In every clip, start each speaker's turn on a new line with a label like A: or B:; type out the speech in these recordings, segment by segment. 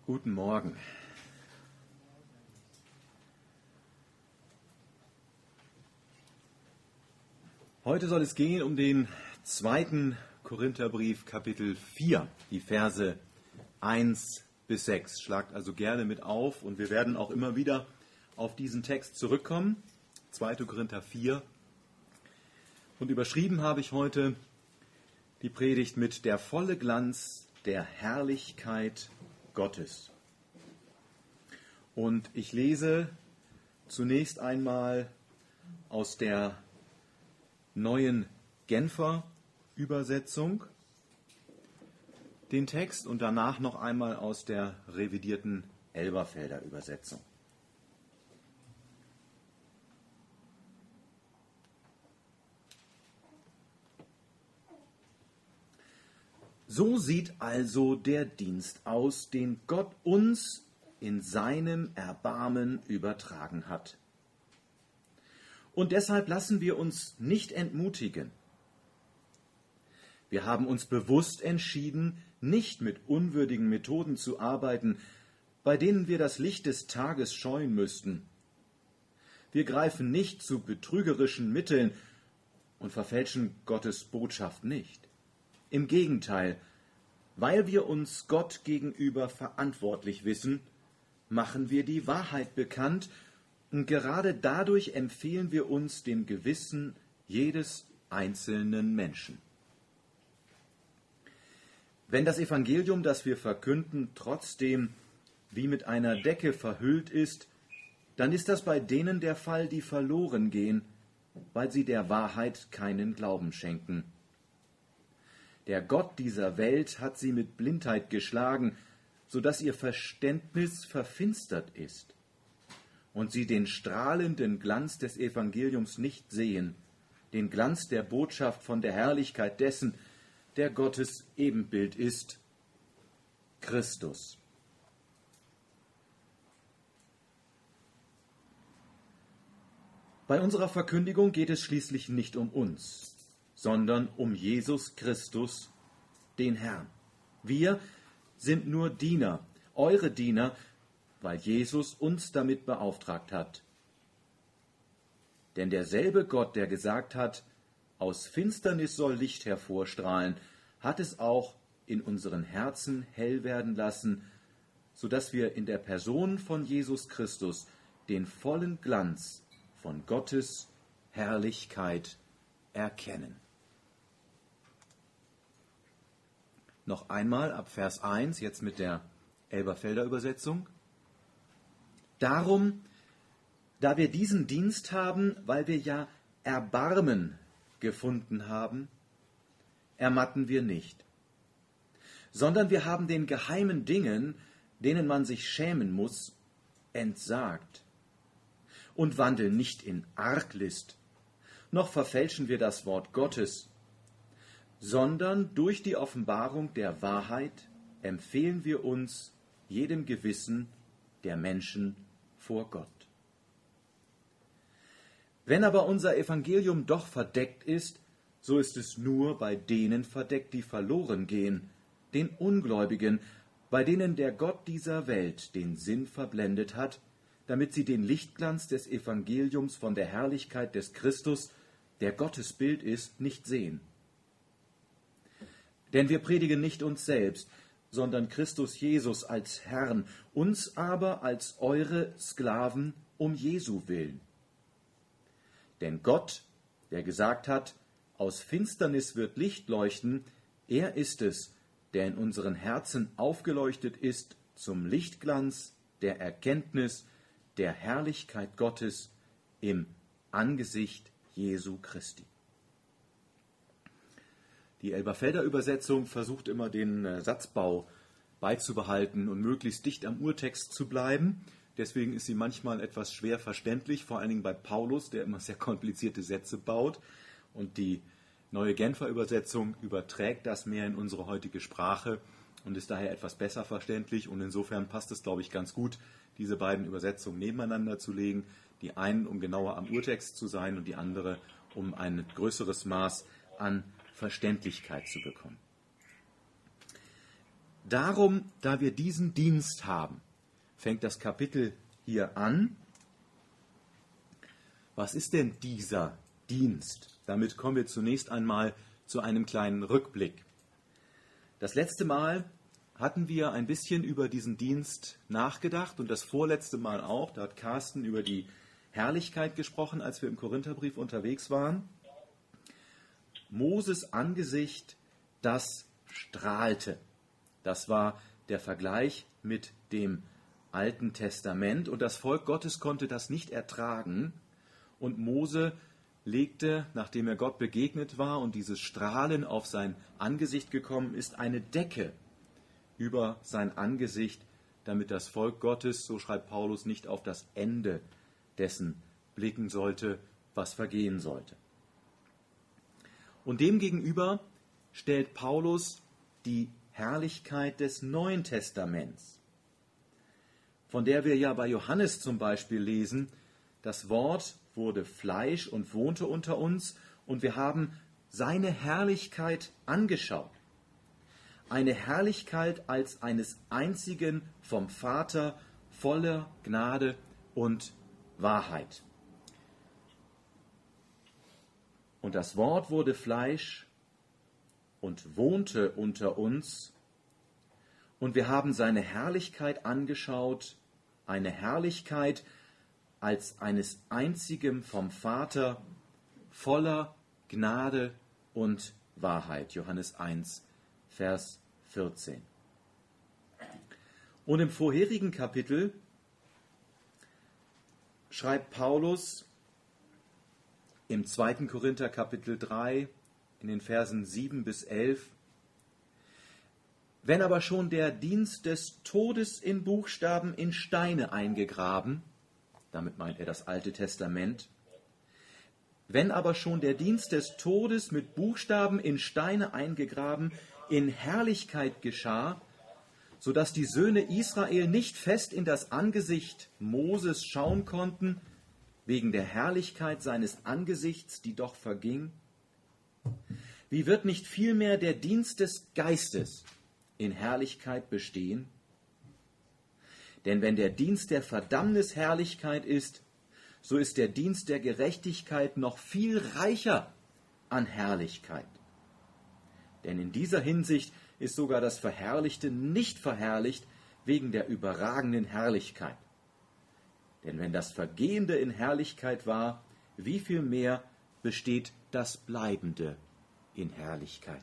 A: Guten Morgen. Heute soll es gehen um den 2. Korintherbrief, Kapitel 4, die Verse 1 bis 6. Schlagt also gerne mit auf und wir werden auch immer wieder auf diesen Text zurückkommen. 2. Korinther 4. Und überschrieben habe ich heute die Predigt mit der volle Glanz der Herrlichkeit Gottes. Und ich lese zunächst einmal aus der neuen Genfer Übersetzung den Text und danach noch einmal aus der revidierten Elberfelder Übersetzung. So sieht also der Dienst aus, den Gott uns in seinem Erbarmen übertragen hat. Und deshalb lassen wir uns nicht entmutigen. Wir haben uns bewusst entschieden, nicht mit unwürdigen Methoden zu arbeiten, bei denen wir das Licht des Tages scheuen müssten. Wir greifen nicht zu betrügerischen Mitteln und verfälschen Gottes Botschaft nicht. Im Gegenteil, weil wir uns Gott gegenüber verantwortlich wissen, machen wir die Wahrheit bekannt und gerade dadurch empfehlen wir uns dem Gewissen jedes einzelnen Menschen. Wenn das Evangelium, das wir verkünden, trotzdem wie mit einer Decke verhüllt ist, dann ist das bei denen der Fall, die verloren gehen, weil sie der Wahrheit keinen Glauben schenken. Der Gott dieser Welt hat sie mit Blindheit geschlagen, so dass ihr Verständnis verfinstert ist und sie den strahlenden Glanz des Evangeliums nicht sehen, den Glanz der Botschaft von der Herrlichkeit dessen, der Gottes Ebenbild ist, Christus. Bei unserer Verkündigung geht es schließlich nicht um uns, sondern um Jesus Christus, den Herrn. Wir sind nur Diener, eure Diener, weil Jesus uns damit beauftragt hat. Denn derselbe Gott, der gesagt hat, aus Finsternis soll Licht hervorstrahlen, hat es auch in unseren Herzen hell werden lassen, sodass wir in der Person von Jesus Christus den vollen Glanz von Gottes Herrlichkeit erkennen. Noch einmal ab Vers 1, jetzt mit der Elberfelder Übersetzung. Darum, da wir diesen Dienst haben, weil wir ja Erbarmen gefunden haben, ermatten wir nicht, sondern wir haben den geheimen Dingen, denen man sich schämen muss, entsagt und wandeln nicht in Arglist, noch verfälschen wir das Wort Gottes, sondern durch die Offenbarung der Wahrheit empfehlen wir uns jedem Gewissen der Menschen vor Gott. Wenn aber unser Evangelium doch verdeckt ist, so ist es nur bei denen verdeckt, die verloren gehen, den Ungläubigen, bei denen der Gott dieser Welt den Sinn verblendet hat, damit sie den Lichtglanz des Evangeliums von der Herrlichkeit des Christus, der Gottes Bild ist, nicht sehen. Denn wir predigen nicht uns selbst, sondern Christus Jesus als Herrn, uns aber als eure Sklaven um Jesu willen. Denn Gott, der gesagt hat, aus Finsternis wird Licht leuchten, er ist es, der in unseren Herzen aufgeleuchtet ist zum Lichtglanz der Erkenntnis der Herrlichkeit Gottes im Angesicht Jesu Christi. Die Elberfelder Übersetzung versucht immer den Satzbau beizubehalten und möglichst dicht am Urtext zu bleiben. Deswegen ist sie manchmal etwas schwer verständlich, vor allen Dingen bei Paulus, der immer sehr komplizierte Sätze baut. Und die neue Genfer Übersetzung überträgt das mehr in unsere heutige Sprache und ist daher etwas besser verständlich. Und insofern passt es, glaube ich, ganz gut, diese beiden Übersetzungen nebeneinander zu legen. Die einen, um genauer am Urtext zu sein, und die andere, um ein größeres Maß an Verständlichkeit zu bekommen. Darum, da wir diesen Dienst haben, fängt das Kapitel hier an. Was ist denn dieser Dienst? Damit kommen wir zunächst einmal zu einem kleinen Rückblick. Das letzte Mal hatten wir ein bisschen über diesen Dienst nachgedacht und das vorletzte Mal auch. Da hat Carsten über die Herrlichkeit gesprochen, als wir im Korintherbrief unterwegs waren. Moses Angesicht, das strahlte. Das war der Vergleich mit dem Alten Testament und das Volk Gottes konnte das nicht ertragen und Mose legte, nachdem er Gott begegnet war und dieses Strahlen auf sein Angesicht gekommen ist, eine Decke über sein Angesicht, damit das Volk Gottes, so schreibt Paulus, nicht auf das Ende dessen blicken sollte, was vergehen sollte. Und demgegenüber stellt Paulus die Herrlichkeit des Neuen Testaments, von der wir ja bei Johannes zum Beispiel lesen, das Wort wurde Fleisch und wohnte unter uns und wir haben seine Herrlichkeit angeschaut. Eine Herrlichkeit als eines einzigen vom Vater, voller Gnade und Wahrheit. Und das Wort wurde Fleisch und wohnte unter uns und wir haben seine Herrlichkeit angeschaut, eine Herrlichkeit als eines einzigen vom Vater, voller Gnade und Wahrheit. Johannes 1, Vers 14. Und im vorherigen Kapitel schreibt Paulus im 2. Korinther Kapitel 3 in den Versen 7 bis 11: Wenn aber schon der Dienst des Todes in Buchstaben in Steine eingegraben, damit meint er das Alte Testament, wenn aber schon der Dienst des Todes mit Buchstaben in Steine eingegraben in Herrlichkeit geschah, so dass die Söhne Israel nicht fest in das Angesicht Moses schauen konnten, wegen der Herrlichkeit seines Angesichts, die doch verging, wie wird nicht vielmehr der Dienst des Geistes in Herrlichkeit bestehen? Denn wenn der Dienst der Verdammnis Herrlichkeit ist, so ist der Dienst der Gerechtigkeit noch viel reicher an Herrlichkeit. Denn in dieser Hinsicht ist sogar das Verherrlichte nicht verherrlicht wegen der überragenden Herrlichkeit. Denn wenn das Vergehende in Herrlichkeit war, wie viel mehr besteht das Bleibende in Herrlichkeit?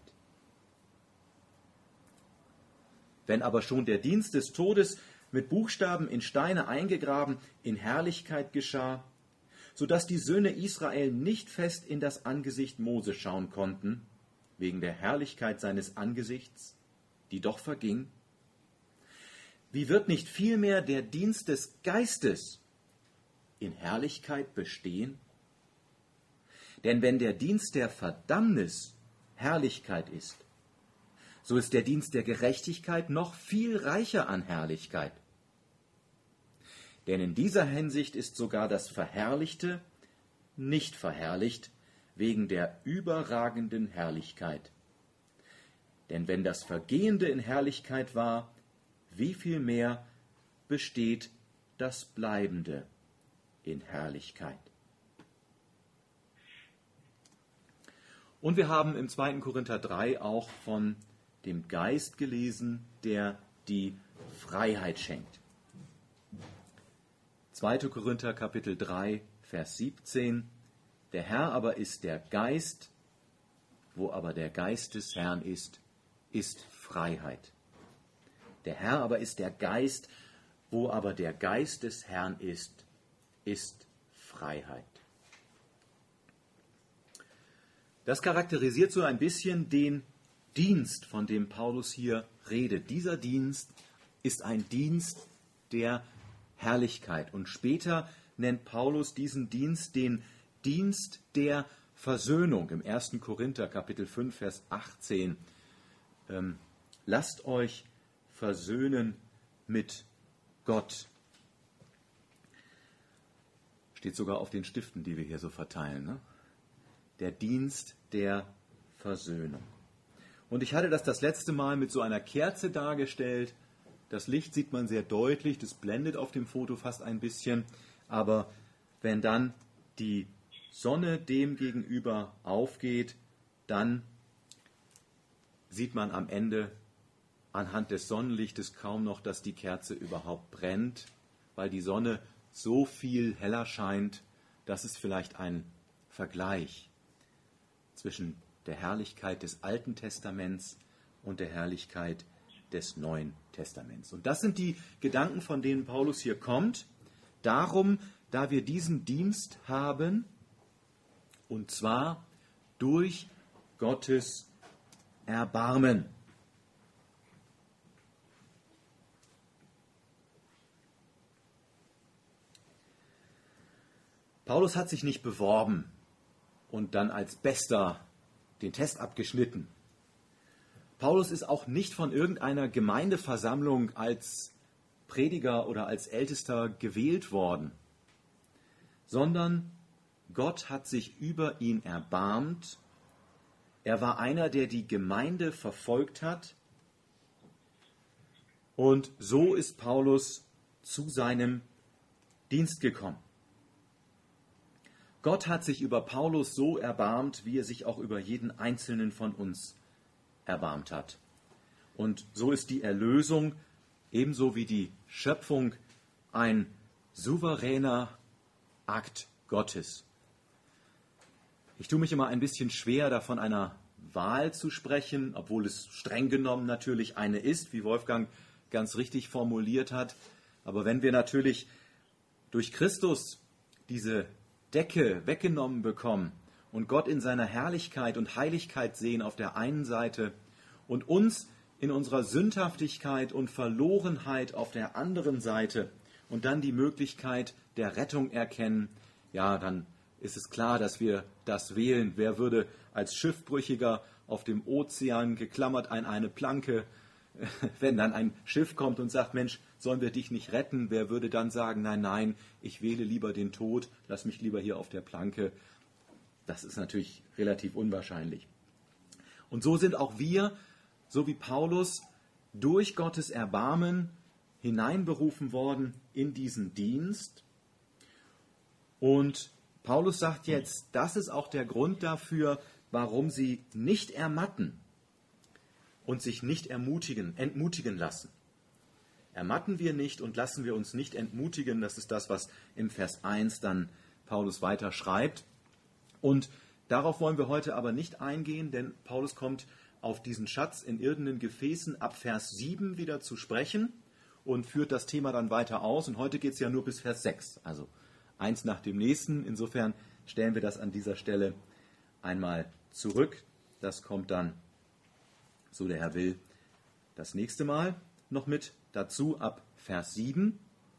A: Wenn aber schon der Dienst des Todes mit Buchstaben in Steine eingegraben in Herrlichkeit geschah, so dass die Söhne Israel nicht fest in das Angesicht Mose schauen konnten, wegen der Herrlichkeit seines Angesichts, die doch verging, wie wird nicht vielmehr der Dienst des Geistes in Herrlichkeit bestehen? Denn wenn der Dienst der Verdammnis Herrlichkeit ist, so ist der Dienst der Gerechtigkeit noch viel reicher an Herrlichkeit. Denn in dieser Hinsicht ist sogar das Verherrlichte nicht verherrlicht wegen der überragenden Herrlichkeit. Denn wenn das Vergehende in Herrlichkeit war, wie viel mehr besteht das Bleibende in Herrlichkeit. Und wir haben im 2. Korinther 3 auch von dem Geist gelesen, der die Freiheit schenkt. 2. Korinther Kapitel 3, Vers 17: Der Herr aber ist der Geist, wo aber der Geist des Herrn ist, ist Freiheit. Der Herr aber ist der Geist, wo aber der Geist des Herrn ist, ist Freiheit. Das charakterisiert so ein bisschen den Dienst, von dem Paulus hier redet. Dieser Dienst ist ein Dienst der Herrlichkeit. Und später nennt Paulus diesen Dienst den Dienst der Versöhnung. Im 1. Korinther Kapitel 5, Vers 18. Lasst euch versöhnen mit Gott. Steht sogar auf den Stiften, die wir hier so verteilen. Ne? Der Dienst der Versöhnung. Und ich hatte das letzte Mal mit so einer Kerze dargestellt. Das Licht sieht man sehr deutlich, das blendet auf dem Foto fast ein bisschen. Aber wenn dann die Sonne dem gegenüber aufgeht, dann sieht man am Ende anhand des Sonnenlichtes kaum noch, dass die Kerze überhaupt brennt, weil die Sonne so viel heller scheint. Das ist vielleicht ein Vergleich zwischen der Herrlichkeit des Alten Testaments und der Herrlichkeit des Neuen Testaments. Und das sind die Gedanken, von denen Paulus hier kommt. Darum, da wir diesen Dienst haben, und zwar durch Gottes Erbarmen. Paulus hat sich nicht beworben und dann als Bester den Test abgeschnitten. Paulus ist auch nicht von irgendeiner Gemeindeversammlung als Prediger oder als Ältester gewählt worden, sondern Gott hat sich über ihn erbarmt. Er war einer, der die Gemeinde verfolgt hat. Und so ist Paulus zu seinem Dienst gekommen. Gott hat sich über Paulus so erbarmt, wie er sich auch über jeden Einzelnen von uns erbarmt hat. Und so ist die Erlösung, ebenso wie die Schöpfung, ein souveräner Akt Gottes. Ich tue mich immer ein bisschen schwer, davon einer Wahl zu sprechen, obwohl es streng genommen natürlich eine ist, wie Wolfgang ganz richtig formuliert hat. Aber wenn wir natürlich durch Christus diese Decke weggenommen bekommen und Gott in seiner Herrlichkeit und Heiligkeit sehen auf der einen Seite und uns in unserer Sündhaftigkeit und Verlorenheit auf der anderen Seite und dann die Möglichkeit der Rettung erkennen, ja, dann ist es klar, dass wir das wählen. Wer würde als Schiffbrüchiger auf dem Ozean geklammert an eine Planke, wenn dann ein Schiff kommt und sagt, Mensch, sollen wir dich nicht retten? Wer würde dann sagen, nein, nein, ich wähle lieber den Tod, lass mich lieber hier auf der Planke. Das ist natürlich relativ unwahrscheinlich. Und so sind auch wir, so wie Paulus, durch Gottes Erbarmen hineinberufen worden in diesen Dienst. Und Paulus sagt jetzt, das ist auch der Grund dafür, warum sie nicht ermatten und sich nicht entmutigen lassen. Ermatten wir nicht und lassen wir uns nicht entmutigen. Das ist das, was im Vers 1 dann Paulus weiter schreibt. Und darauf wollen wir heute aber nicht eingehen, denn Paulus kommt auf diesen Schatz in irdenen Gefäßen ab Vers 7 wieder zu sprechen und führt das Thema dann weiter aus. Und heute geht es ja nur bis Vers 6, also eins nach dem nächsten. Insofern stellen wir das an dieser Stelle einmal zurück. Das kommt dann, so der Herr will, das nächste Mal noch mit dazu ab Vers 7.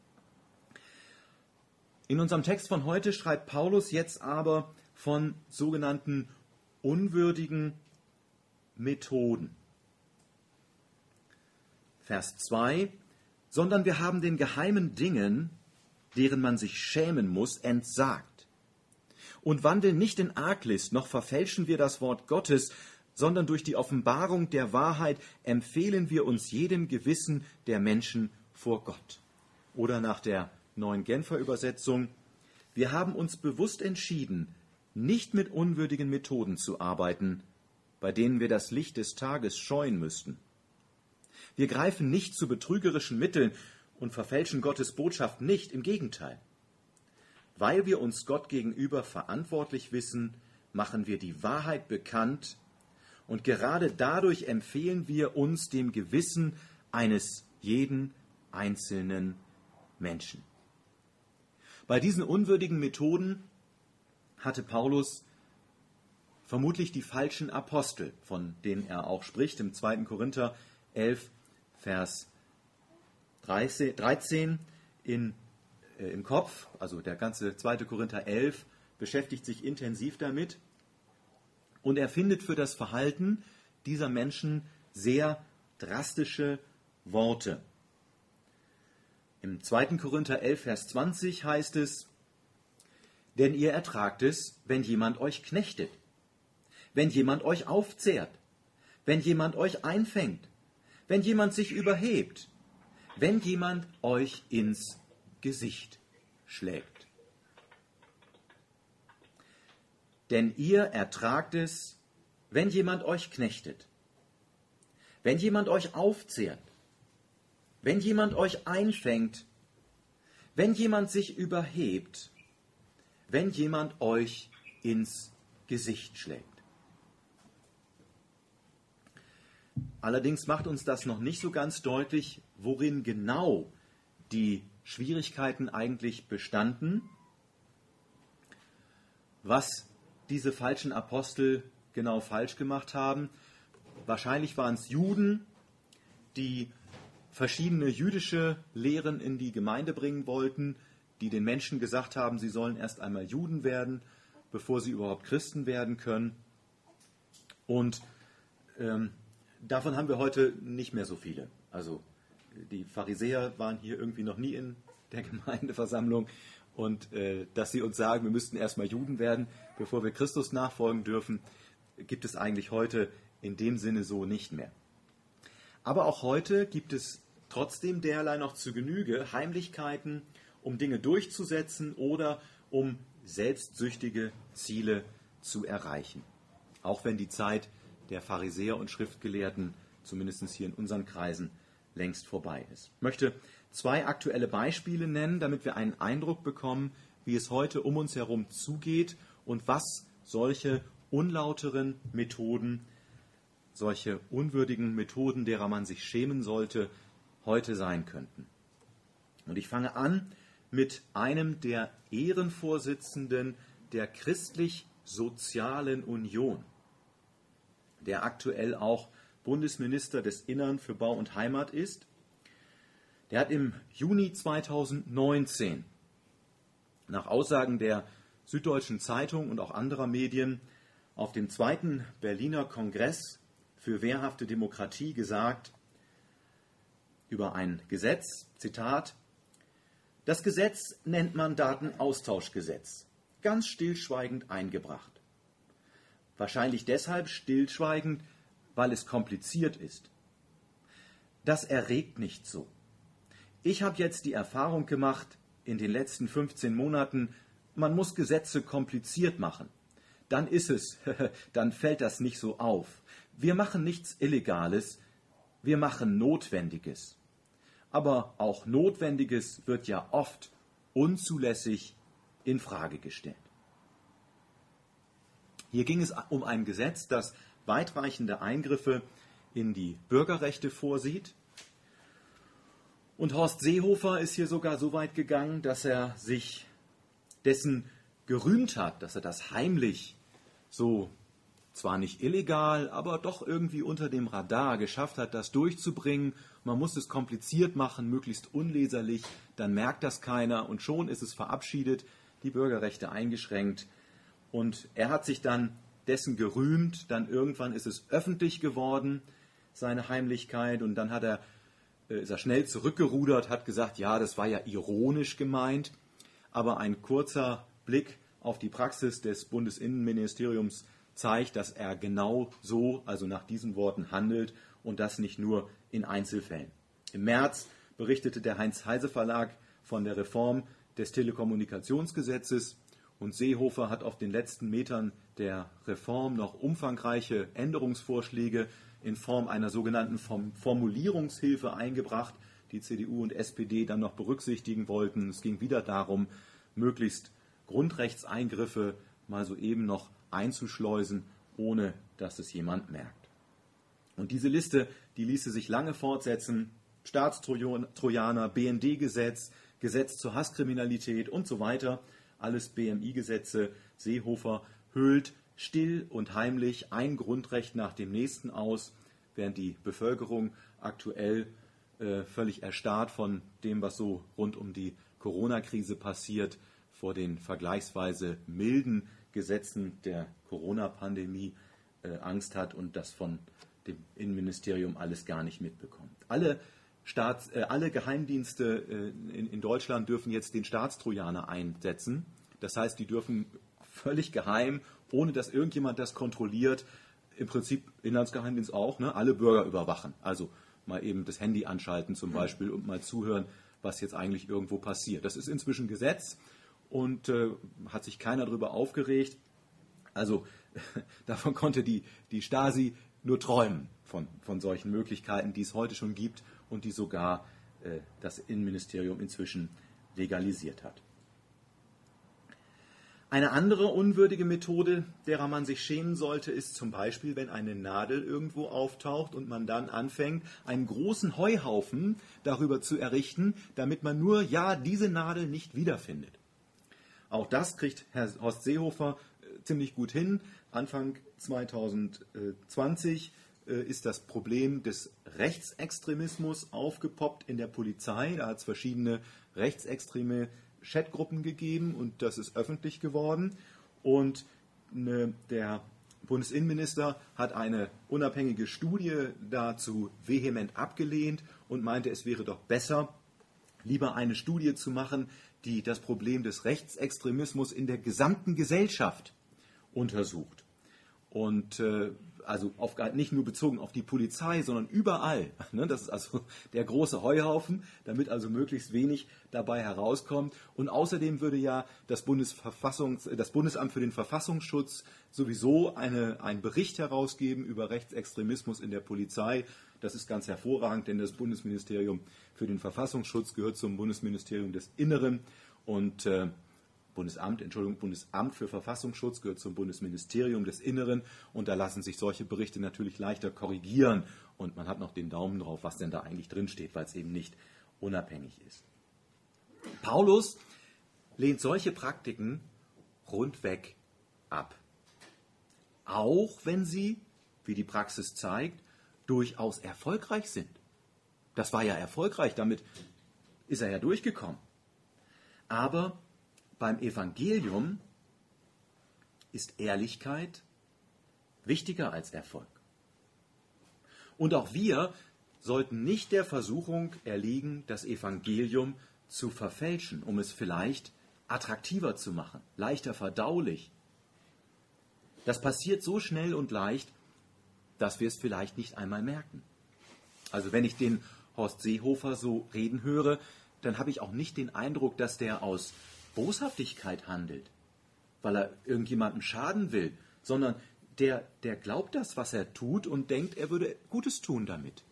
A: In unserem Text von heute schreibt Paulus jetzt aber von sogenannten unwürdigen Methoden. Vers 2: Sondern wir haben den geheimen Dingen, deren man sich schämen muss, entsagt. Und wandeln nicht in Arglist, noch verfälschen wir das Wort Gottes, sondern durch die Offenbarung der Wahrheit empfehlen wir uns jedem Gewissen der Menschen vor Gott. Oder nach der neuen Genfer Übersetzung: Wir haben uns bewusst entschieden, nicht mit unwürdigen Methoden zu arbeiten, bei denen wir das Licht des Tages scheuen müssten. Wir greifen nicht zu betrügerischen Mitteln und verfälschen Gottes Botschaft nicht, im Gegenteil. Weil wir uns Gott gegenüber verantwortlich wissen, machen wir die Wahrheit bekannt und gerade dadurch empfehlen wir uns dem Gewissen eines jeden einzelnen Menschen. Bei diesen unwürdigen Methoden hatte Paulus vermutlich die falschen Apostel, von denen er auch spricht, im 2. Korinther 11, Vers 13 im Kopf. Also der ganze 2. Korinther 11 beschäftigt sich intensiv damit. Und er findet für das Verhalten dieser Menschen sehr drastische Worte. Im 2. Korinther 11, Vers 20 heißt es: Denn ihr ertragt es, wenn jemand euch knechtet, wenn jemand euch aufzehrt, wenn jemand euch einfängt, wenn jemand sich überhebt, wenn jemand euch ins Gesicht schlägt. Denn ihr ertragt es, wenn jemand euch knechtet, wenn jemand euch aufzehrt, wenn jemand euch einfängt, wenn jemand sich überhebt, wenn jemand euch ins Gesicht schlägt. Allerdings macht uns das noch nicht so ganz deutlich, worin genau die Schwierigkeiten eigentlich bestanden, was diese falschen Apostel genau falsch gemacht haben. Wahrscheinlich waren es Juden, die verschiedene jüdische Lehren in die Gemeinde bringen wollten, die den Menschen gesagt haben, sie sollen erst einmal Juden werden, bevor sie überhaupt Christen werden können. Und davon haben wir heute nicht mehr so viele. Also die Pharisäer waren hier irgendwie noch nie in der Gemeindeversammlung. Und dass sie uns sagen, wir müssten erstmal Juden werden, bevor wir Christus nachfolgen dürfen, gibt es eigentlich heute in dem Sinne so nicht mehr. Aber auch heute gibt es trotzdem derlei noch zu Genüge Heimlichkeiten, um Dinge durchzusetzen oder um selbstsüchtige Ziele zu erreichen. Auch wenn die Zeit der Pharisäer und Schriftgelehrten, zumindest hier in unseren Kreisen, längst vorbei ist. Ich möchte 2 aktuelle Beispiele nennen, damit wir einen Eindruck bekommen, wie es heute um uns herum zugeht und was solche unlauteren Methoden, solche unwürdigen Methoden, derer man sich schämen sollte, heute sein könnten. Und ich fange an mit einem der Ehrenvorsitzenden der Christlich-Sozialen Union, der aktuell auch Bundesminister des Innern für Bau und Heimat ist. Der hat im Juni 2019 nach Aussagen der Süddeutschen Zeitung und auch anderer Medien auf dem 2. Berliner Kongress für wehrhafte Demokratie gesagt über ein Gesetz, Zitat: Das Gesetz nennt man Datenaustauschgesetz, ganz stillschweigend eingebracht. Wahrscheinlich deshalb stillschweigend, weil es kompliziert ist. Das erregt nicht so. Ich habe jetzt die Erfahrung gemacht, in den letzten 15 Monaten, man muss Gesetze kompliziert machen. Dann ist es, dann fällt das nicht so auf. Wir machen nichts Illegales, wir machen Notwendiges. Aber auch Notwendiges wird ja oft unzulässig in Frage gestellt. Hier ging es um ein Gesetz, das weitreichende Eingriffe in die Bürgerrechte vorsieht. Und Horst Seehofer ist hier sogar so weit gegangen, dass er sich dessen gerühmt hat, dass er das heimlich, so zwar nicht illegal, aber doch irgendwie unter dem Radar geschafft hat, das durchzubringen. Man muss es kompliziert machen, möglichst unleserlich, dann merkt das keiner und schon ist es verabschiedet, die Bürgerrechte eingeschränkt. Und er hat sich dann dessen gerühmt, dann irgendwann ist es öffentlich geworden, seine Heimlichkeit, und dann ist er schnell zurückgerudert, hat gesagt, ja, das war ja ironisch gemeint, aber ein kurzer Blick auf die Praxis des Bundesinnenministeriums zeigt, dass er genau so, also nach diesen Worten, handelt und das nicht nur in Einzelfällen. Im März berichtete der Heinz-Heise-Verlag von der Reform des Telekommunikationsgesetzes und Seehofer hat auf den letzten Metern der Reform noch umfangreiche Änderungsvorschläge in Form einer sogenannten Formulierungshilfe eingebracht, die CDU und SPD dann noch berücksichtigen wollten. Es ging wieder darum, möglichst Grundrechtseingriffe mal soeben noch einzuschleusen, ohne dass es jemand merkt. Und diese Liste, die ließe sich lange fortsetzen. Staatstrojaner, BND-Gesetz, Gesetz zur Hasskriminalität und so weiter. Alles BMI-Gesetze. Seehofer höhlt still und heimlich ein Grundrecht nach dem nächsten aus, während die Bevölkerung aktuell völlig erstarrt von dem, was so rund um die Corona-Krise passiert, vor den vergleichsweise milden Gesetzen der Corona-Pandemie Angst hat und das von dem Innenministerium alles gar nicht mitbekommt. Alle Geheimdienste in Deutschland dürfen jetzt den Staatstrojaner einsetzen. Das heißt, die dürfen völlig geheim, ohne dass irgendjemand das kontrolliert, im Prinzip Inlandsgeheimdienst auch, ne? Alle Bürger überwachen. Also mal eben das Handy anschalten zum Beispiel und mal zuhören, was jetzt eigentlich irgendwo passiert. Das ist inzwischen Gesetz und hat sich keiner darüber aufgeregt. Also davon konnte die Stasi nur träumen, von solchen Möglichkeiten, die es heute schon gibt und die sogar das Innenministerium inzwischen legalisiert hat. Eine andere unwürdige Methode, derer man sich schämen sollte, ist zum Beispiel, wenn eine Nadel irgendwo auftaucht und man dann anfängt, einen großen Heuhaufen darüber zu errichten, damit man nur diese Nadel nicht wiederfindet. Auch das kriegt Herr Horst Seehofer ziemlich gut hin. Anfang 2020 ist das Problem des Rechtsextremismus aufgepoppt in der Polizei. Da hat es verschiedene rechtsextreme Chatgruppen gegeben und das ist öffentlich geworden. Und der Bundesinnenminister hat eine unabhängige Studie dazu vehement abgelehnt und meinte, es wäre doch besser, lieber eine Studie zu machen, die das Problem des Rechtsextremismus in der gesamten Gesellschaft untersucht. Und also nicht nur bezogen auf die Polizei, sondern überall. Ne? Das ist also der große Heuhaufen, damit also möglichst wenig dabei herauskommt. Und außerdem würde ja das Bundesamt für den Verfassungsschutz sowieso einen Bericht herausgeben über Rechtsextremismus in der Polizei. Das ist ganz hervorragend, denn das Bundesministerium für den Verfassungsschutz gehört zum Bundesministerium des Inneren und Bundesamt für Verfassungsschutz gehört zum Bundesministerium des Inneren und da lassen sich solche Berichte natürlich leichter korrigieren und man hat noch den Daumen drauf, was denn da eigentlich drinsteht, weil es eben nicht unabhängig ist. Paulus lehnt solche Praktiken rundweg ab. Auch wenn sie, wie die Praxis zeigt, durchaus erfolgreich sind. Das war ja erfolgreich, damit ist er ja durchgekommen. Aber beim Evangelium ist Ehrlichkeit wichtiger als Erfolg. Und auch wir sollten nicht der Versuchung erliegen, das Evangelium zu verfälschen, um es vielleicht attraktiver zu machen, leichter verdaulich. Das passiert so schnell und leicht, dass wir es vielleicht nicht einmal merken. Also wenn ich den Horst Seehofer so reden höre, dann habe ich auch nicht den Eindruck, dass der aus Boshaftigkeit handelt, weil er irgendjemandem schaden will, sondern der glaubt das, was er tut und denkt, er würde Gutes tun damit.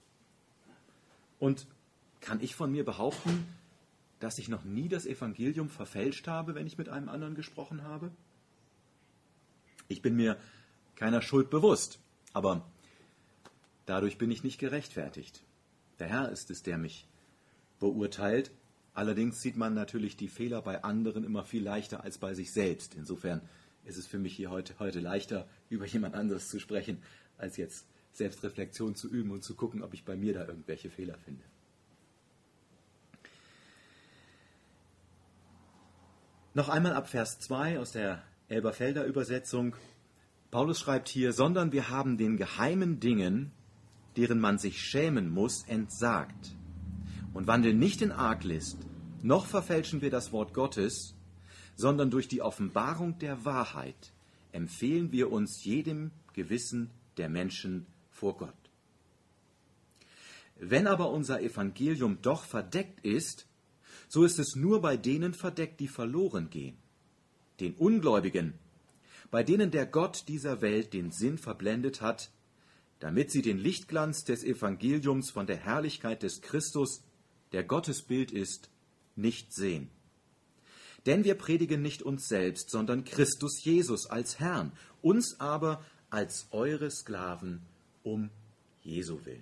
A: Und kann ich von mir behaupten, dass ich noch nie das Evangelium verfälscht habe, wenn ich mit einem anderen gesprochen habe? Ich bin mir keiner Schuld bewusst, aber dadurch bin ich nicht gerechtfertigt. Der Herr ist es, der mich beurteilt. Allerdings sieht man natürlich die Fehler bei anderen immer viel leichter als bei sich selbst. Insofern ist es für mich hier heute leichter, über jemand anderes zu sprechen, als jetzt Selbstreflexion zu üben und zu gucken, ob ich bei mir da irgendwelche Fehler finde. Noch einmal ab Vers 2 aus der Elberfelder Übersetzung. Paulus schreibt hier, sondern wir haben den geheimen Dingen, deren man sich schämen muss, entsagt und wandeln nicht in Arglist, noch verfälschen wir das Wort Gottes, sondern durch die Offenbarung der Wahrheit empfehlen wir uns jedem Gewissen der Menschen vor Gott. Wenn aber unser Evangelium doch verdeckt ist, so ist es nur bei denen verdeckt, die verloren gehen, den Ungläubigen, bei denen der Gott dieser Welt den Sinn verblendet hat, damit sie den Lichtglanz des Evangeliums von der Herrlichkeit des Christus, der Gottes Bild ist, nicht sehen. Denn wir predigen nicht uns selbst, sondern Christus Jesus als Herrn, uns aber als eure Sklaven um Jesu willen.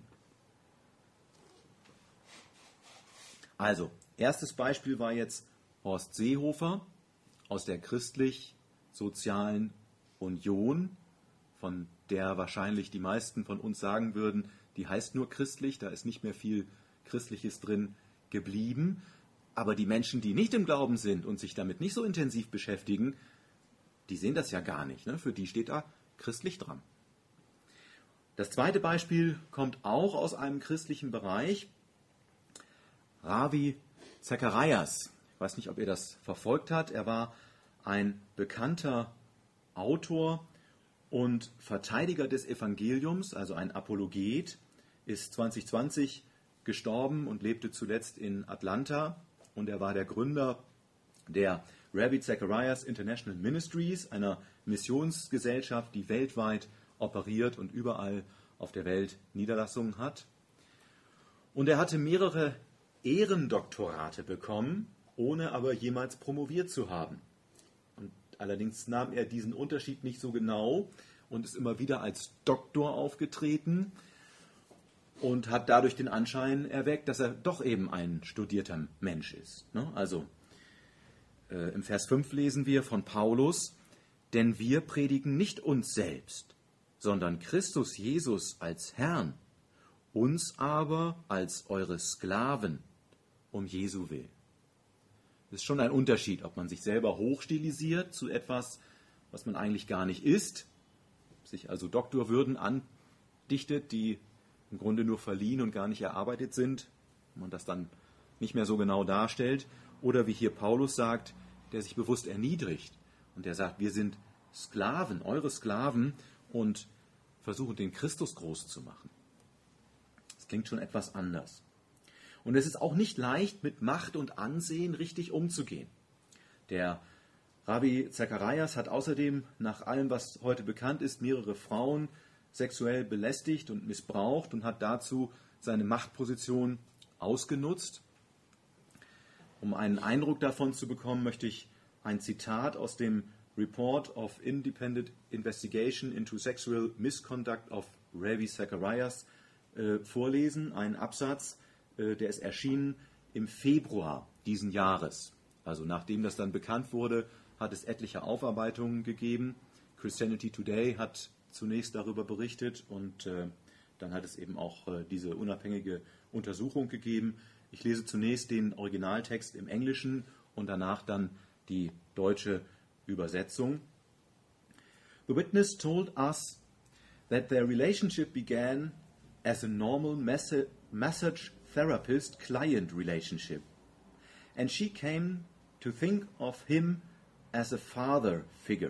A: Also, erstes Beispiel war jetzt Horst Seehofer aus der christlich-sozialen Union, von der wahrscheinlich die meisten von uns sagen würden, die heißt nur christlich, da ist nicht mehr viel Christliches drin geblieben. Aber die Menschen, die nicht im Glauben sind und sich damit nicht so intensiv beschäftigen, die sehen das ja gar nicht. Ne? Für die steht da christlich dran. Das zweite Beispiel kommt auch aus einem christlichen Bereich. Ravi Zacharias. Ich weiß nicht, ob ihr das verfolgt habt. Er war ein bekannter Autor und Verteidiger des Evangeliums, also ein Apologet, ist 2020 gestorben und lebte zuletzt in Atlanta. Und er war der Gründer der Rabbi Zacharias International Ministries, einer Missionsgesellschaft, die weltweit operiert und überall auf der Welt Niederlassungen hat. Und er hatte mehrere Ehrendoktorate bekommen, ohne aber jemals promoviert zu haben. Und allerdings nahm er diesen Unterschied nicht so genau und ist immer wieder als Doktor aufgetreten und hat dadurch den Anschein erweckt, dass er doch eben ein studierter Mensch ist. Also im Vers 5 lesen wir von Paulus: Denn wir predigen nicht uns selbst, sondern Christus Jesus als Herrn, uns aber als eure Sklaven, um Jesu willen. Das ist schon ein Unterschied, ob man sich selber hochstilisiert zu etwas, was man eigentlich gar nicht ist, sich also Doktorwürden andichtet, die im Grunde nur verliehen und gar nicht erarbeitet sind, wenn man das dann nicht mehr so genau darstellt, oder wie hier Paulus sagt, der sich bewusst erniedrigt und der sagt, wir sind Sklaven, eure Sklaven, und versuchen den Christus groß zu machen. Das klingt schon etwas anders. Und es ist auch nicht leicht, mit Macht und Ansehen richtig umzugehen. Der Rabbi Zacharias hat außerdem, nach allem, was heute bekannt ist, mehrere Frauen sexuell belästigt und missbraucht und hat dazu seine Machtposition ausgenutzt. Um einen Eindruck davon zu bekommen, möchte ich ein Zitat aus dem Report of Independent Investigation into Sexual Misconduct of Rabbi Zacharias vorlesen. Ein Absatz, der ist erschienen im Februar diesen Jahres. Also nachdem das dann bekannt wurde, hat es etliche Aufarbeitungen gegeben. Christianity Today hat zunächst darüber berichtet und dann hat es eben auch diese unabhängige Untersuchung gegeben. Ich lese zunächst den Originaltext im Englischen und danach dann die deutsche Übersetzung. The witness told us that their relationship began as a normal massage therapist-client relationship, and she came to think of him as a father figure.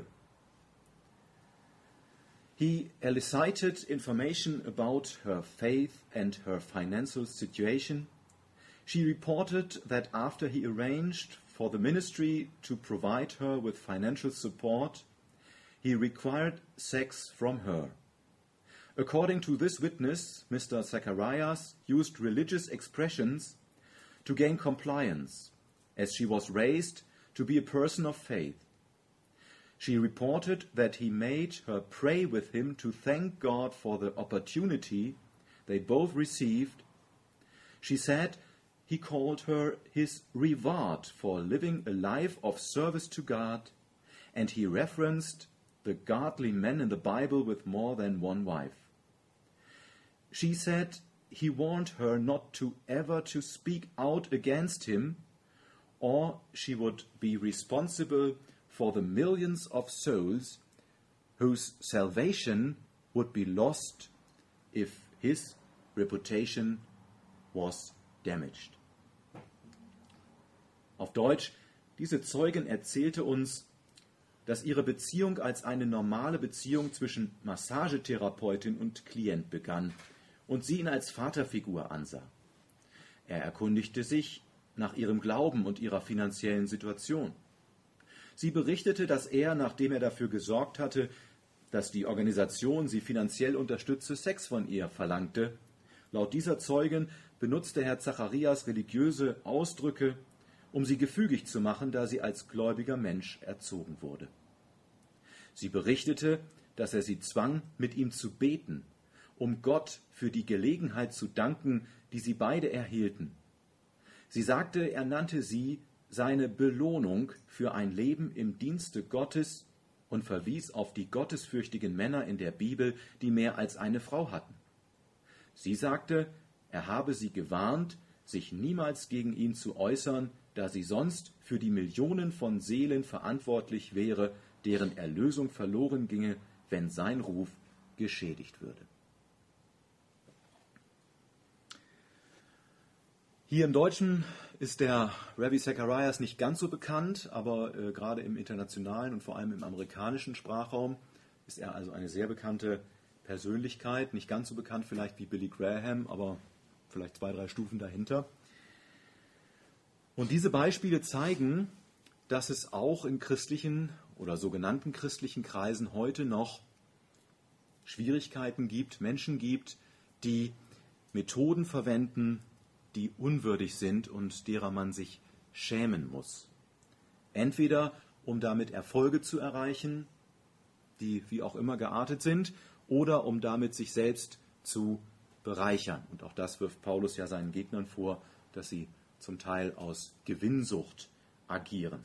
A: He elicited information about her faith and her financial situation. She reported that after he arranged for the ministry to provide her with financial support, he required sex from her. According to this witness, Mr. Zacharias used religious expressions to gain compliance, as she was raised to be a person of faith. She reported that he made her pray with him to thank God for the opportunity they both received. She said he called her his reward for living a life of service to God, and he referenced the godly men in the Bible with more than one wife. She said he warned her not to ever to speak out against him, or she would be responsible for the millions of souls whose salvation would be lost if his reputation was damaged. Auf Deutsch: Diese Zeugin erzählte uns, dass ihre Beziehung als eine normale Beziehung zwischen Massagetherapeutin und Klient begann und sie ihn als Vaterfigur ansah. Er erkundigte sich nach ihrem Glauben und ihrer finanziellen Situation. Sie berichtete, dass er, nachdem er dafür gesorgt hatte, dass die Organisation sie finanziell unterstütze, Sex von ihr verlangte. Laut dieser Zeugin benutzte Herr Zacharias religiöse Ausdrücke, um sie gefügig zu machen, da sie als gläubiger Mensch erzogen wurde. Sie berichtete, dass er sie zwang, mit ihm zu beten, um Gott für die Gelegenheit zu danken, die sie beide erhielten. Sie sagte, er nannte sie seine Belohnung für ein Leben im Dienste Gottes und verwies auf die gottesfürchtigen Männer in der Bibel, die mehr als eine Frau hatten. Sie sagte, er habe sie gewarnt, sich niemals gegen ihn zu äußern, da sie sonst für die Millionen von Seelen verantwortlich wäre, deren Erlösung verloren ginge, wenn sein Ruf geschädigt würde. Hier im Deutschen ist der Rabbi Zacharias nicht ganz so bekannt, aber gerade im internationalen und vor allem im amerikanischen Sprachraum ist er also eine sehr bekannte Persönlichkeit, nicht ganz so bekannt vielleicht wie Billy Graham, aber vielleicht 2, 3 Stufen dahinter. Und diese Beispiele zeigen, dass es auch in christlichen oder sogenannten christlichen Kreisen heute noch Schwierigkeiten gibt, Menschen gibt, die Methoden verwenden, die unwürdig sind und derer man sich schämen muss. Entweder um damit Erfolge zu erreichen, die wie auch immer geartet sind, oder um damit sich selbst zu bereichern. Und auch das wirft Paulus ja seinen Gegnern vor, dass sie zum Teil aus Gewinnsucht agieren.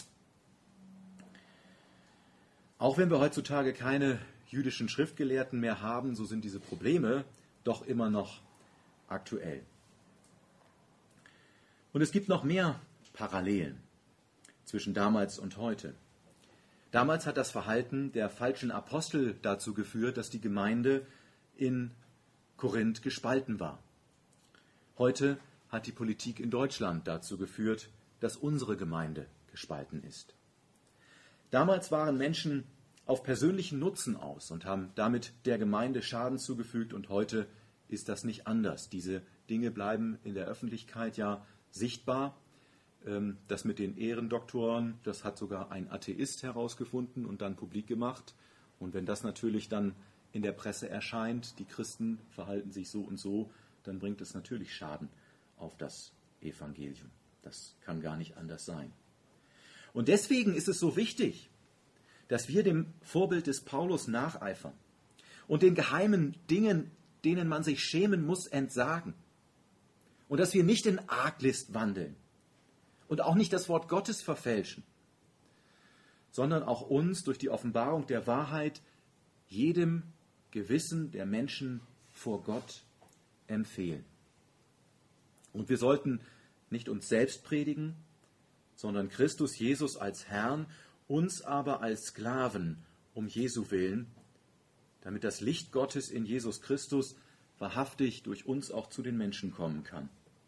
A: Auch wenn wir heutzutage keine jüdischen Schriftgelehrten mehr haben, so sind diese Probleme doch immer noch aktuell. Und es gibt noch mehr Parallelen zwischen damals und heute. Damals hat das Verhalten der falschen Apostel dazu geführt, dass die Gemeinde in Korinth gespalten war. Heute hat die Politik in Deutschland dazu geführt, dass unsere Gemeinde gespalten ist. Damals waren Menschen auf persönlichen Nutzen aus und haben damit der Gemeinde Schaden zugefügt, und heute ist das nicht anders. Diese Dinge bleiben in der Öffentlichkeit ja sichtbar. Das mit den Ehrendoktoren, das hat sogar ein Atheist herausgefunden und dann publik gemacht. Und wenn das natürlich dann in der Presse erscheint, die Christen verhalten sich so und so, dann bringt es natürlich Schaden auf das Evangelium. Das kann gar nicht anders sein. Und deswegen ist es so wichtig, dass wir dem Vorbild des Paulus nacheifern und den geheimen Dingen, denen man sich schämen muss, entsagen. Und dass wir nicht in Arglist wandeln und auch nicht das Wort Gottes verfälschen, sondern auch uns durch die Offenbarung der Wahrheit jedem Gewissen der Menschen vor Gott empfehlen. Und wir sollten nicht uns selbst predigen, sondern Christus Jesus als Herrn, uns aber als Sklaven um Jesu willen, damit das Licht Gottes in Jesus Christus wahrhaftig durch uns auch zu den Menschen kommen kann.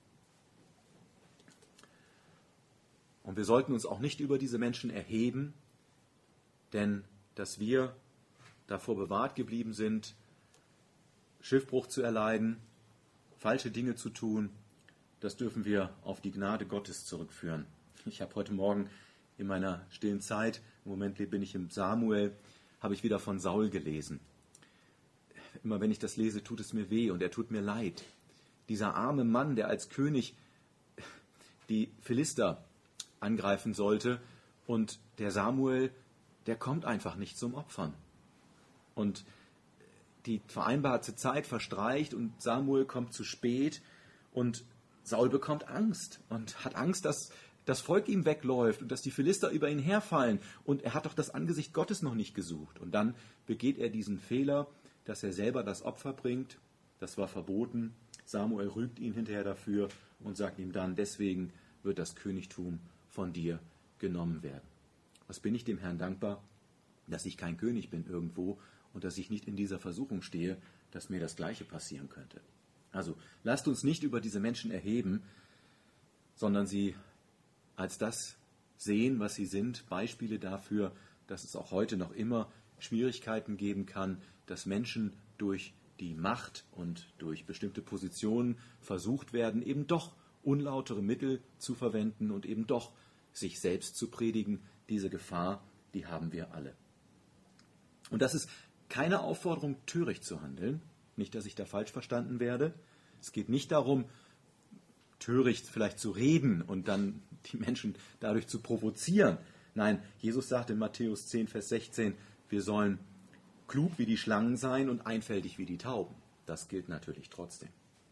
A: Und wir sollten uns auch nicht über diese Menschen erheben, denn dass wir davor bewahrt geblieben sind, Schiffbruch zu erleiden, falsche Dinge zu tun, das dürfen wir auf die Gnade Gottes zurückführen. Ich habe heute Morgen in meiner stillen Zeit, im Moment bin ich im Samuel, habe ich wieder von Saul gelesen. Immer wenn ich das lese, tut es mir weh und er tut mir leid. Dieser arme Mann, der als König die Philister angreifen sollte, und der Samuel, der kommt einfach nicht zum Opfern. Und die vereinbarte Zeit verstreicht und Samuel kommt zu spät und Saul bekommt Angst und hat Angst, dass das Volk ihm wegläuft und dass die Philister über ihn herfallen, und er hat doch das Angesicht Gottes noch nicht gesucht. Und dann begeht er diesen Fehler, dass er selber das Opfer bringt. Das war verboten. Samuel rügt ihn hinterher dafür und sagt ihm dann, deswegen wird das Königtum von dir genommen werden. Was bin ich dem Herrn dankbar, dass ich kein König bin irgendwo und dass ich nicht in dieser Versuchung stehe, dass mir das Gleiche passieren könnte. Also lasst uns nicht über diese Menschen erheben, sondern sie als das sehen, was sie sind, Beispiele dafür, dass es auch heute noch immer Schwierigkeiten geben kann, dass Menschen durch die Macht und durch bestimmte Positionen versucht werden, eben doch unlautere Mittel zu verwenden und eben doch sich selbst zu predigen. Diese Gefahr, die haben wir alle. Und das ist keine Aufforderung, töricht zu handeln. Nicht, dass ich da falsch verstanden werde. Es geht nicht darum, töricht vielleicht zu reden und dann die Menschen dadurch zu provozieren. Nein, Jesus sagt in Matthäus 10, Vers 16, wir sollen klug wie die Schlangen sein und einfältig wie die Tauben. Das gilt natürlich trotzdem.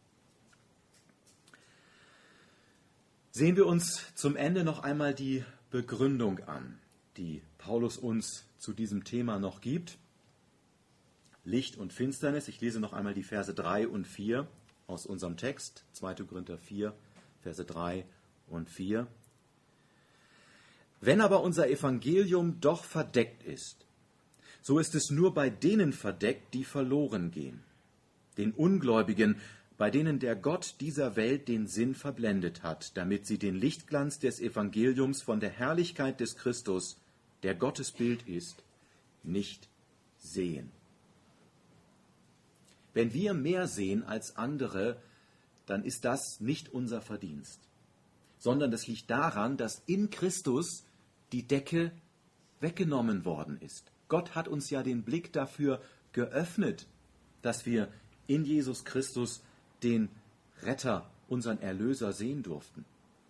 A: Sehen wir uns zum Ende noch einmal die Begründung an, die Paulus uns zu diesem Thema noch gibt. Licht und Finsternis. Ich lese noch einmal die Verse 3 und 4 aus unserem Text, 2. Korinther 4, Verse 3 und 4. Wenn aber unser Evangelium doch verdeckt ist, so ist es nur bei denen verdeckt, die verloren gehen, den Ungläubigen, bei denen der Gott dieser Welt den Sinn verblendet hat, damit sie den Lichtglanz des Evangeliums von der Herrlichkeit des Christus, der Gottes Bild ist, nicht sehen. Wenn wir mehr sehen als andere, dann ist das nicht unser Verdienst, sondern das liegt daran, dass in Christus die Decke weggenommen worden ist. Gott hat uns ja den Blick dafür geöffnet, dass wir in Jesus Christus den Retter, unseren Erlöser sehen durften.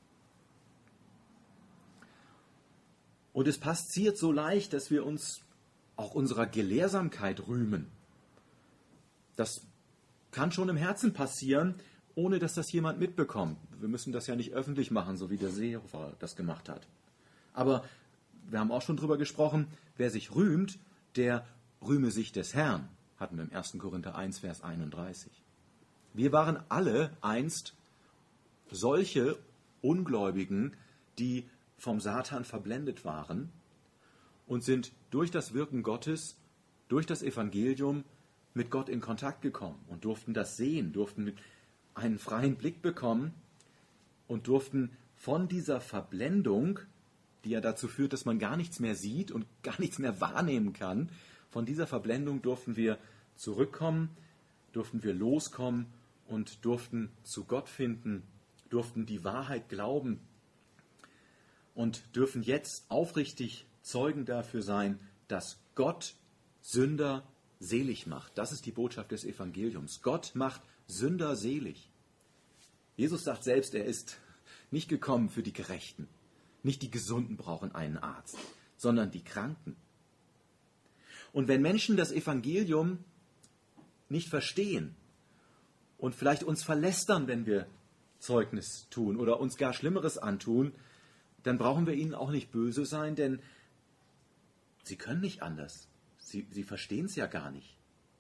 A: Und es passiert so leicht, dass wir uns auch unserer Gelehrsamkeit rühmen. Das kann schon im Herzen passieren, ohne dass das jemand mitbekommt. Wir müssen das ja nicht öffentlich machen, so wie der Seehofer das gemacht hat. Aber wir haben auch schon drüber gesprochen, wer sich rühmt, der rühme sich des Herrn, hatten wir im 1. Korinther 1, Vers 31. Wir waren alle einst solche Ungläubigen, die vom Satan verblendet waren und sind durch das Wirken Gottes, durch das Evangelium mit Gott in Kontakt gekommen und durften das sehen, durften einen freien Blick bekommen und durften von dieser Verblendung, die ja dazu führt, dass man gar nichts mehr sieht und gar nichts mehr wahrnehmen kann, von dieser Verblendung durften wir zurückkommen, durften wir loskommen und durften zu Gott finden, durften die Wahrheit glauben und dürfen jetzt aufrichtig Zeugen dafür sein, dass Gott Sünder selig macht. Das ist die Botschaft des Evangeliums. Gott macht Sünder selig. Jesus sagt selbst, er ist nicht gekommen für die Gerechten. Nicht die Gesunden brauchen einen Arzt, sondern die Kranken. Und wenn Menschen das Evangelium nicht verstehen und vielleicht uns verlästern, wenn wir Zeugnis tun oder uns gar Schlimmeres antun, dann brauchen wir ihnen auch nicht böse sein, denn sie können nicht anders. Sie verstehen es ja gar nicht.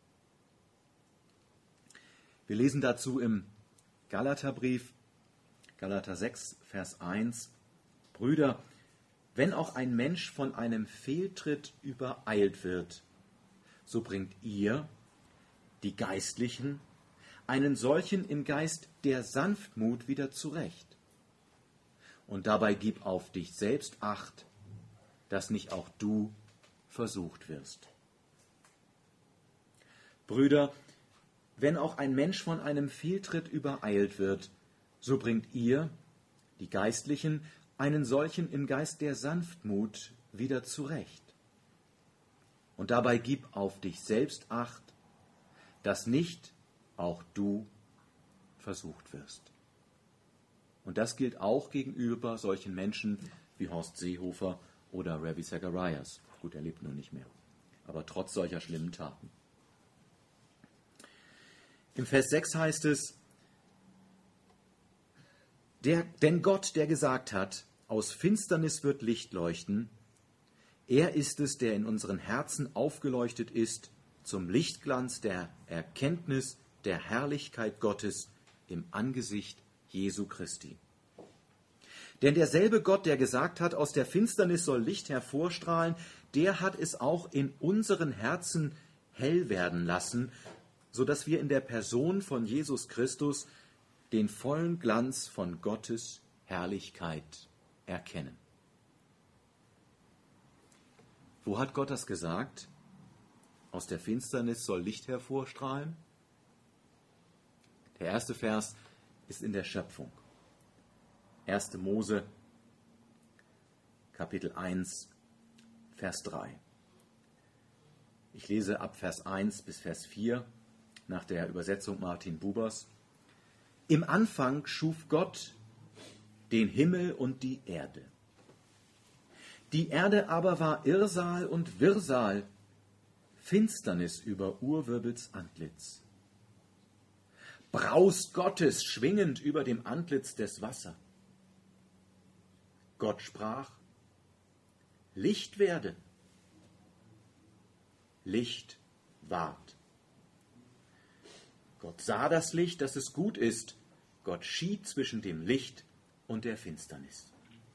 A: Wir lesen dazu im Galaterbrief, Galater 6, Vers 1, Brüder, wenn auch ein Mensch von einem Fehltritt übereilt wird, so bringt ihr, die Geistlichen, einen solchen im Geist der Sanftmut wieder zurecht. Und dabei gib auf dich selbst Acht, dass nicht auch du versucht wirst. Brüder, wenn auch ein Mensch von einem Fehltritt übereilt wird, so bringt ihr, die Geistlichen, einen solchen im Geist der Sanftmut wieder zurecht. Und dabei gib auf dich selbst Acht, dass nicht auch du versucht wirst. Und das gilt auch gegenüber solchen Menschen wie Horst Seehofer oder Ravi Zacharias. Gut, er lebt nun nicht mehr. Aber trotz solcher schlimmen Taten. Im Vers 6 heißt es, denn Gott, der gesagt hat, aus Finsternis wird Licht leuchten, er ist es, der in unseren Herzen aufgeleuchtet ist, zum Lichtglanz der Erkenntnis der Herrlichkeit Gottes im Angesicht Jesu Christi. Denn derselbe Gott, der gesagt hat, aus der Finsternis soll Licht hervorstrahlen, der hat es auch in unseren Herzen hell werden lassen, sodass wir in der Person von Jesus Christus den vollen Glanz von Gottes Herrlichkeit erkennen. Wo hat Gott das gesagt? Aus der Finsternis soll Licht hervorstrahlen? Der erste Vers ist in der Schöpfung. 1. Mose, Kapitel 1, Vers 3. Ich lese ab Vers 1 bis Vers 4 nach der Übersetzung Martin Bubers. Im Anfang schuf Gott den Himmel und die Erde. Die Erde aber war Irrsal und Wirrsal, Finsternis über Urwirbels Antlitz. Braus Gottes schwingend über dem Antlitz des Wassers. Gott sprach, Licht werde. Licht ward. Gott sah das Licht, dass es gut ist. Gott schied zwischen dem Licht und der Finsternis.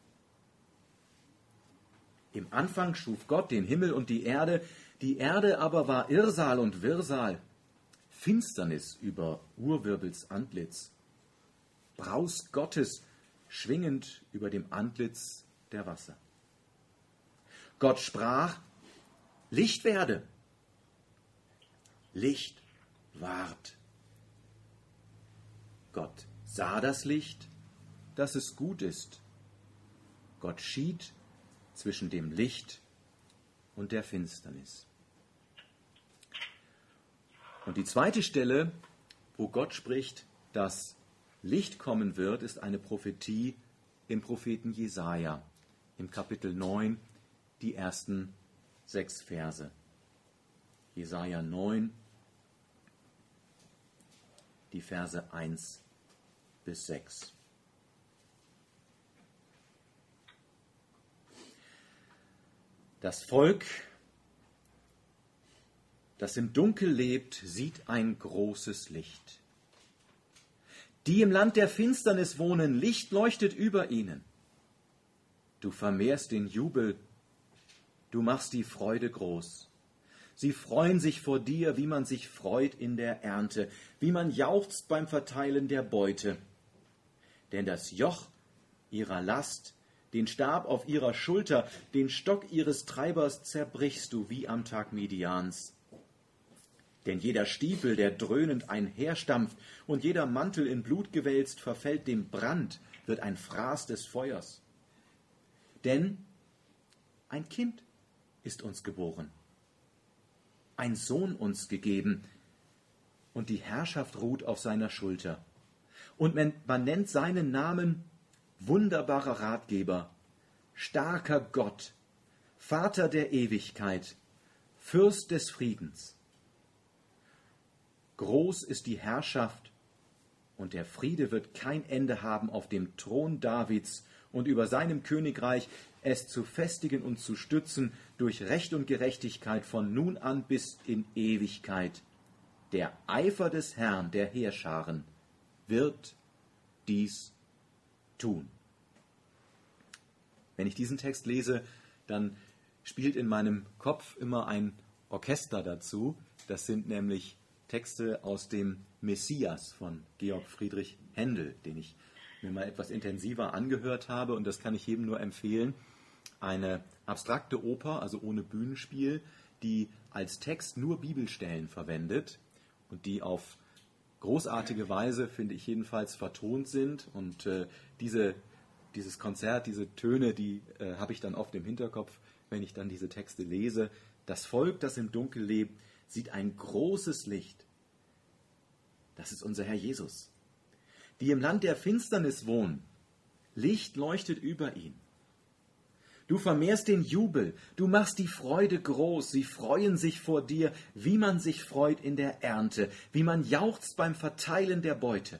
A: Im Anfang schuf Gott den Himmel und die Erde aber war Irrsal und Wirrsal, Finsternis über Urwirbels Antlitz. Braus Gottes schwingend über dem Antlitz der Wasser. Gott sprach, Licht werde. Licht ward. Gott sah das Licht, dass es gut ist. Gott schied zwischen dem Licht und der Finsternis. Und die zweite Stelle, wo Gott spricht, dass Licht kommen wird, ist eine Prophetie im Propheten Jesaja, im Kapitel 9, die ersten 6 Verse. Jesaja 9, die Verse 1 bis 6. Das Volk, das im Dunkel lebt, sieht ein großes Licht. Die im Land der Finsternis wohnen, Licht leuchtet über ihnen. Du vermehrst den Jubel, du machst die Freude groß. Sie freuen sich vor dir, wie man sich freut in der Ernte, wie man jauchzt beim Verteilen der Beute. Denn das Joch ihrer Last, den Stab auf ihrer Schulter, den Stock ihres Treibers zerbrichst du wie am Tag Midians. Denn jeder Stiefel, der dröhnend einherstampft und jeder Mantel in Blut gewälzt, verfällt dem Brand, wird ein Fraß des Feuers. Denn ein Kind ist uns geboren, ein Sohn uns gegeben, und die Herrschaft ruht auf seiner Schulter. Und man nennt seinen Namen wunderbarer Ratgeber, starker Gott, Vater der Ewigkeit, Fürst des Friedens. Groß ist die Herrschaft, und der Friede wird kein Ende haben auf dem Thron Davids und über seinem Königreich, es zu festigen und zu stützen durch Recht und Gerechtigkeit von nun an bis in Ewigkeit. Der Eifer des Herrn, der Heerscharen, wird dies tun. Wenn ich diesen Text lese, dann spielt in meinem Kopf immer ein Orchester dazu. Das sind nämlich Texte aus dem Messias von Georg Friedrich Händel, den ich mir mal etwas intensiver angehört habe, und das kann ich jedem nur empfehlen. Eine abstrakte Oper, also ohne Bühnenspiel, die als Text nur Bibelstellen verwendet und die auf großartige Weise, finde ich jedenfalls, vertont sind. Und dieses Konzert, diese Töne, die habe ich dann oft im Hinterkopf, wenn ich dann diese Texte lese. Das Volk, das im Dunkel lebt, sieht ein großes Licht. Das ist unser Herr Jesus. Die im Land der Finsternis wohnen, Licht leuchtet über ihn. Du vermehrst den Jubel, du machst die Freude groß, sie freuen sich vor dir, wie man sich freut in der Ernte, wie man jauchzt beim Verteilen der Beute.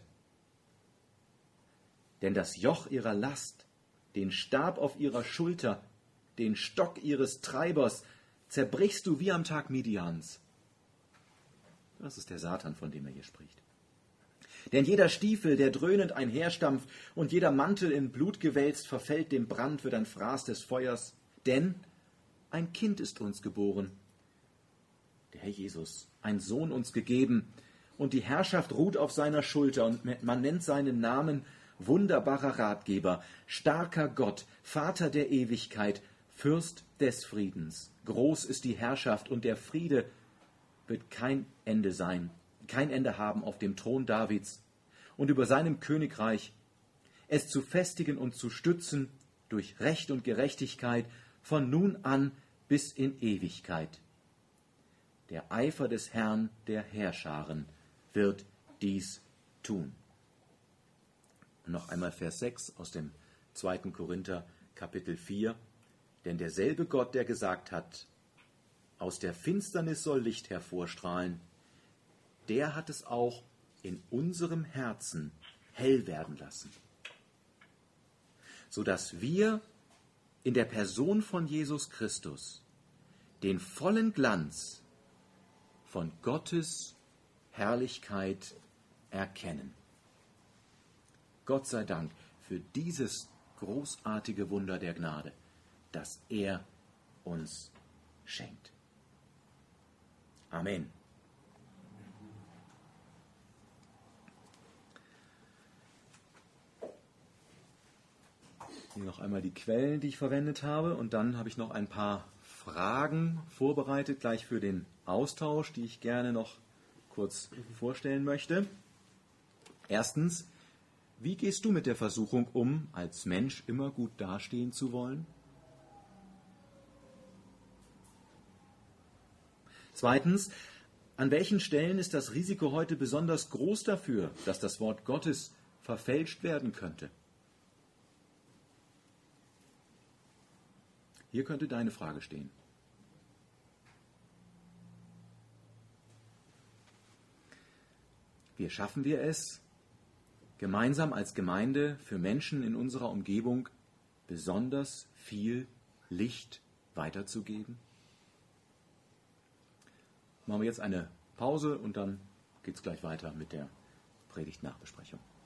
A: Denn das Joch ihrer Last, den Stab auf ihrer Schulter, den Stock ihres Treibers, zerbrichst du wie am Tag Midians. Das ist der Satan, von dem er hier spricht. Denn jeder Stiefel, der dröhnend einherstampft und jeder Mantel in Blut gewälzt, verfällt dem Brand, wird ein Fraß des Feuers. Denn ein Kind ist uns geboren, der Herr Jesus, ein Sohn uns gegeben, und die Herrschaft ruht auf seiner Schulter, und man nennt seinen Namen wunderbarer Ratgeber, starker Gott, Vater der Ewigkeit, Fürst des Friedens. Groß ist die Herrschaft, und der Friede wird kein Ende sein, kein Ende haben auf dem Thron Davids und über seinem Königreich, es zu festigen und zu stützen durch Recht und Gerechtigkeit von nun an bis in Ewigkeit. Der Eifer des Herrn der Heerscharen wird dies tun. Und noch einmal Vers 6 aus dem 2. Korinther Kapitel 4. Denn derselbe Gott, der gesagt hat, aus der Finsternis soll Licht hervorstrahlen, der hat es auch in unserem Herzen hell werden lassen, sodass wir in der Person von Jesus Christus den vollen Glanz von Gottes Herrlichkeit erkennen. Gott sei Dank für dieses großartige Wunder der Gnade, das er uns schenkt. Amen. Hier noch einmal die Quellen, die ich verwendet habe, und dann habe ich noch ein paar Fragen vorbereitet, gleich für den Austausch, die ich gerne noch kurz vorstellen möchte. Erstens, wie gehst du mit der Versuchung um, als Mensch immer gut dastehen zu wollen? Zweitens, an welchen Stellen ist das Risiko heute besonders groß dafür, dass das Wort Gottes verfälscht werden könnte? Hier könnte deine Frage stehen. Wie schaffen wir es, gemeinsam als Gemeinde für Menschen in unserer Umgebung besonders viel Licht weiterzugeben? Machen wir jetzt eine Pause und dann geht es gleich weiter mit der Predigtnachbesprechung.